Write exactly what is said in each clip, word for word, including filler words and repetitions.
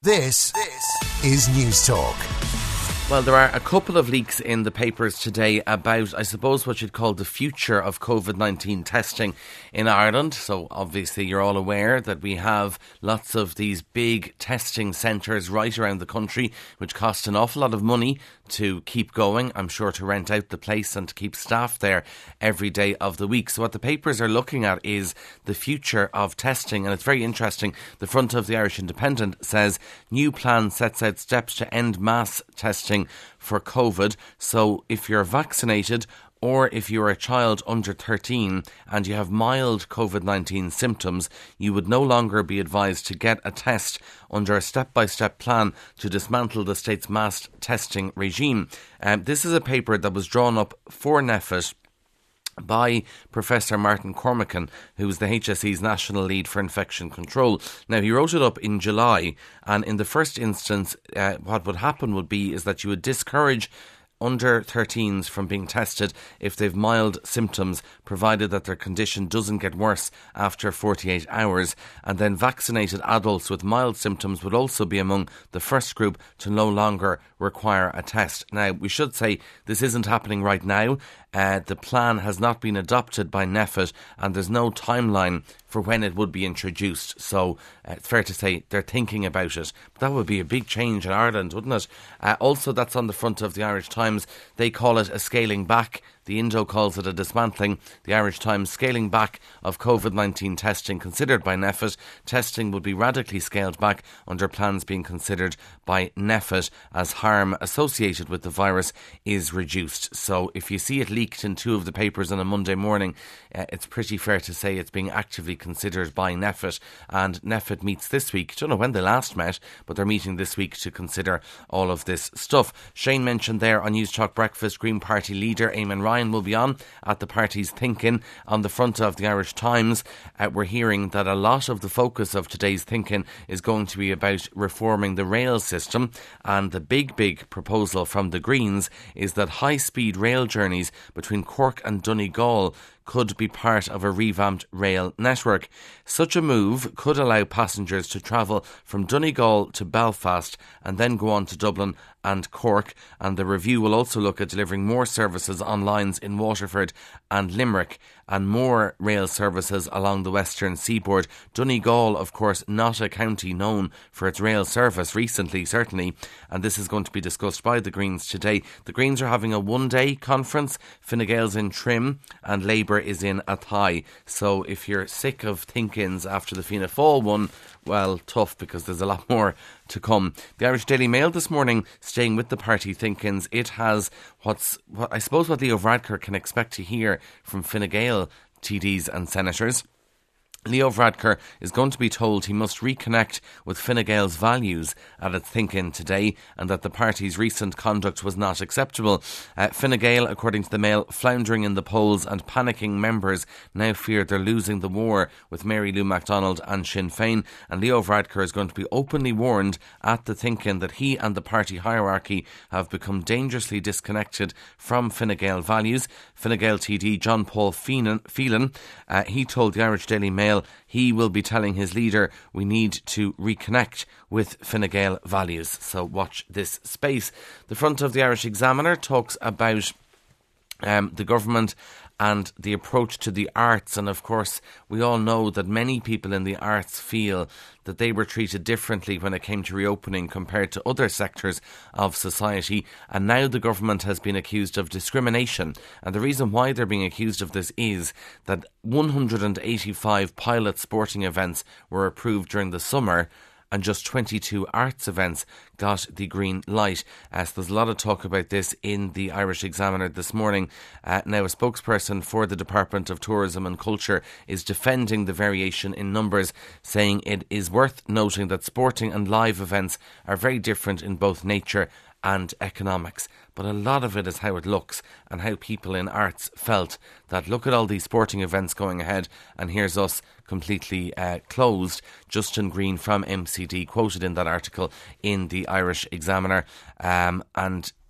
This, this is News Talk. Well, there are a couple of leaks in the papers today about, I suppose, what you'd call the future of COVID nineteen testing in Ireland. So obviously you're all aware that we have lots of these big testing centres right around the country, which cost an awful lot of money to keep going. I'm sure to rent out the place and to keep staff there every day of the week. So what the papers are looking at is the future of testing. And it's very interesting. The front of the Irish Independent says new plan sets out steps to end mass testing for COVID. So if you're vaccinated or if you're a child under thirteen and you have mild COVID nineteen symptoms, you would no longer be advised to get a test under a step-by-step plan to dismantle the state's mass testing regime. Um, this is a paper that was drawn up for NPHET by Professor Martin Cormacan, who is the H S E's National Lead for Infection Control. Now, he wrote it up in July, and in the first instance, uh, what would happen would be is that you would discourage under thirteens from being tested if they've mild symptoms, provided that their condition doesn't get worse after forty-eight hours. And then vaccinated adults with mild symptoms would also be among the first group to no longer require a test. Now, we should say this isn't happening right now. Uh, the plan has not been adopted by NPHET and there's no timeline for when it would be introduced. So uh, it's fair to say they're thinking about it. But that would be a big change in Ireland, wouldn't it? Uh, also, that's on the front of the Irish Times. They call it a scaling back. The Indo calls it a dismantling. The Irish Times scaling back of COVID nineteen testing considered by NPHET. Testing would be radically scaled back under plans being considered by NPHET as harm associated with the virus is reduced. So if you see it leaked in two of the papers on a Monday morning, uh, it's pretty fair to say it's being actively considered by NPHET. And NPHET meets this week. I don't know when they last met, but they're meeting this week to consider all of this stuff. Shane mentioned there on News Talk Breakfast, Green Party leader Eamon Ryan will be on at the party's thinking. On the front of the Irish Times, uh, we're hearing that a lot of the focus of today's thinking is going to be about reforming the rail system, and the big, big proposal from the Greens is that high-speed rail journeys between Cork and Donegal could be part of a revamped rail network. Such a move could allow passengers to travel from Donegal to Belfast and then go on to Dublin and Cork, and the review will also look at delivering more services on lines in Waterford and Limerick and more rail services along the western seaboard. Donegal, of course, not a county known for its rail service recently, certainly, and this is going to be discussed by the Greens today. The Greens are having a one-day conference. Fine Gael's in Trim and Labour is in Athy. So if you're sick of think-ins after the Fianna Fáil one, well, tough, because there's a lot more to come. The Irish Daily Mail this morning, staying with the party think-ins, it has what's, what I suppose what Leo Varadkar can expect to hear from Fine Gael T Ds and senators. Leo Varadkar is going to be told he must reconnect with Fine Gael's values at its think-in today, and that the party's recent conduct was not acceptable. Uh, Fine Gael, according to the Mail, floundering in the polls and panicking members now fear they're losing the war with Mary Lou MacDonald and Sinn Féin, and Leo Varadkar is going to be openly warned at the think-in that he and the party hierarchy have become dangerously disconnected from Fine Gael values. Fine Gael T D John Paul Phelan, uh, he told the Irish Daily Mail he will be telling his leader we need to reconnect with Fine Gael values. So watch this space. The front of the Irish Examiner talks about um, the government and the approach to the arts. And of course, we all know that many people in the arts feel that they were treated differently when it came to reopening compared to other sectors of society. And now the government has been accused of discrimination. And the reason why they're being accused of this is that one hundred eighty-five pilot sporting events were approved during the summer, and just twenty-two arts events got the green light. Uh, so there's a lot of talk about this in the Irish Examiner this morning. Uh, now, a spokesperson for the Department of Tourism and Culture is defending the variation in numbers, saying it is worth noting that sporting and live events are very different in both nature and economics. But a lot of it is how it looks and how people in arts felt that look at all these sporting events going ahead and here's us completely uh, closed. Justin Green from M C D quoted in that article in the Irish Examiner, um, and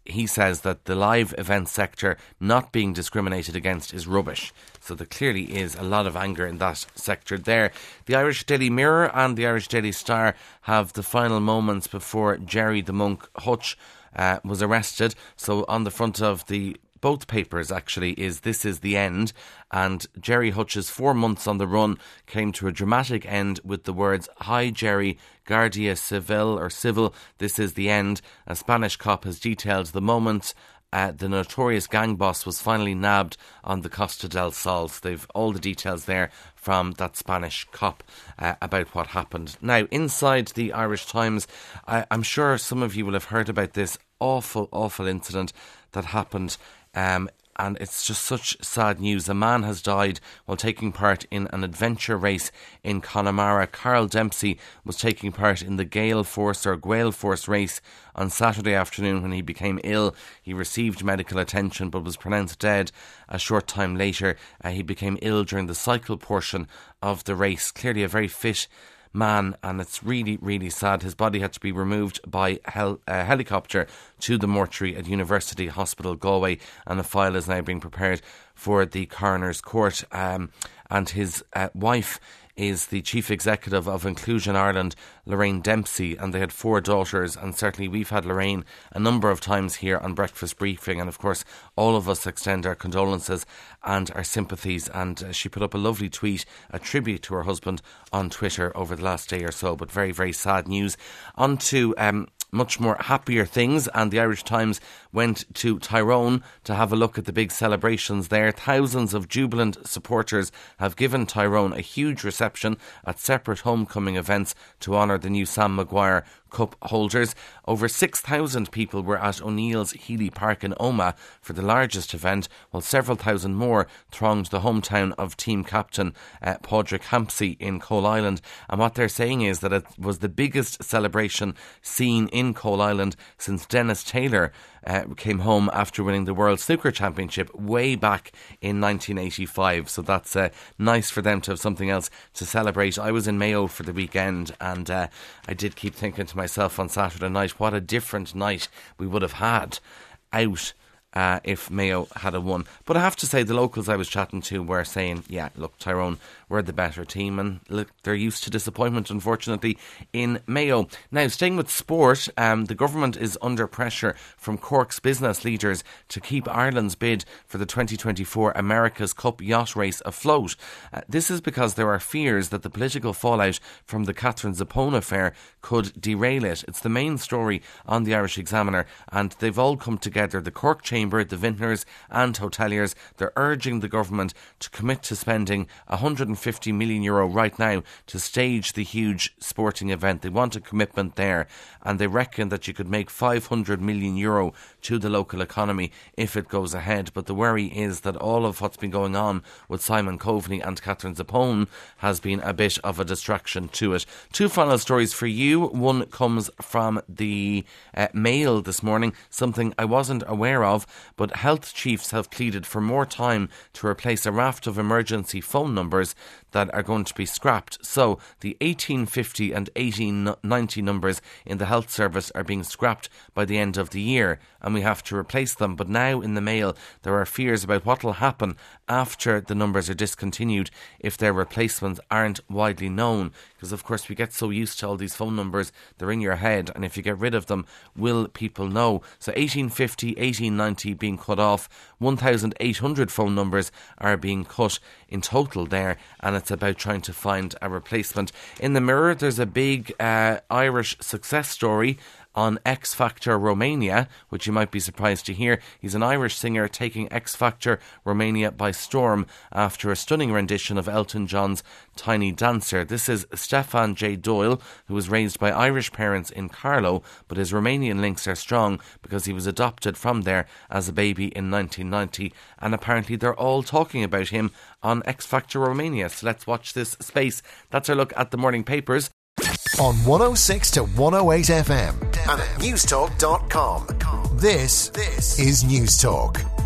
he says that the live event sector not being discriminated against is rubbish. So there clearly is a lot of anger in that sector there. The Irish Daily Mirror and the Irish Daily Star have the final moments before Gerry the Monk Hutch uh, was arrested. So on the front of the both papers actually is "This is the end," and Gerry Hutch's four months on the run came to a dramatic end with the words "Hi Gerry, Guardia Civil or Civil, this is the end." A Spanish cop has detailed the moment Uh, the notorious gang boss was finally nabbed on the Costa del Sol. So they've all the details there from that Spanish cop uh, about what happened. Now, inside the Irish Times, I, I'm sure some of you will have heard about this awful, awful incident that happened. Um, and it's just such sad news. A man has died while taking part in an adventure race in Connemara. Carl Dempsey was taking part in the Gale Force or Gael Force race on Saturday afternoon when he became ill. He received medical attention but was pronounced dead a short time later. Uh, he became ill during the cycle portion of the race. Clearly a very fit man, and it's really, really sad. His body had to be removed by hel- uh, helicopter to the mortuary at University Hospital Galway, and a file is now being prepared for the coroner's court. Um, and his uh, wife is the chief executive of Inclusion Ireland, Lorraine Dempsey, and they had four daughters, and certainly we've had Lorraine a number of times here on Breakfast Briefing, and of course all of us extend our condolences and our sympathies. And uh, she put up a lovely tweet, a tribute to her husband on Twitter over the last day or so. But very, very sad news. On to um, much more happier things, and the Irish Times went to Tyrone to have a look at the big celebrations there. Thousands of jubilant supporters have given Tyrone a huge reception at separate homecoming events to honour the new Sam Maguire Cup holders. Over six thousand people were at O'Neill's Healy Park in Omagh for the largest event, while several thousand more thronged the hometown of team captain uh, Padraig Hampsey in Coal Island. And what they're saying is that it was the biggest celebration seen in Coal Island since Dennis Taylor uh, came home after winning the World Snooker Championship way back in nineteen eighty-five. So that's uh, nice for them to have something else to celebrate. I was in Mayo for the weekend, and uh, I did keep thinking to myself on Saturday night, what a different night we would have had out uh, if Mayo had a won. But I have to say, the locals I was chatting to were saying, yeah, look, Tyrone were the better team, and look, they're used to disappointment, unfortunately, in Mayo. Now, staying with sport, um, the government is under pressure from Cork's business leaders to keep Ireland's bid for the twenty twenty-four America's Cup yacht race afloat. Uh, this is because there are fears that the political fallout from the Catherine Zappone affair could derail it. It's the main story on the Irish Examiner, and they've all come together. The Cork Chamber, the vintners and hoteliers, they're urging the government to commit to spending one hundred fifty million euro right now to stage the huge sporting event. They want a commitment there, and they reckon that you could make five hundred million euro to the local economy if it goes ahead. But the worry is that all of what's been going on with Simon Coveney and Catherine Zappone has been a bit of a distraction to it. Two final stories for you. One comes from the uh, Mail this morning, something I wasn't aware of, but health chiefs have pleaded for more time to replace a raft of emergency phone numbers that are going to be scrapped. So the eighteen fifty and eighteen ninety numbers in the health service are being scrapped by the end of the year, and we have to replace them. But now in the Mail there are fears about what will happen after the numbers are discontinued if their replacements aren't widely known, because of course we get so used to all these phone numbers, they're in your head, and if you get rid of them, will people know? So eighteen fifty, eighteen ninety being cut off, one thousand eight hundred phone numbers are being cut in total there, and it's about trying to find a replacement. In the Mirror, there's a big uh, Irish success story on X Factor Romania, which you might be surprised to hear. He's an Irish singer taking X Factor Romania by storm after a stunning rendition of Elton John's Tiny Dancer. This is Stefan J. Doyle, who was raised by Irish parents in Carlow, but his Romanian links are strong because he was adopted from there as a baby in nineteen ninety, and apparently they're all talking about him on X Factor Romania. So let's watch this space. That's our look at the morning papers. On one oh six to one oh eight F M and at newstalk dot com. This, this is Newstalk.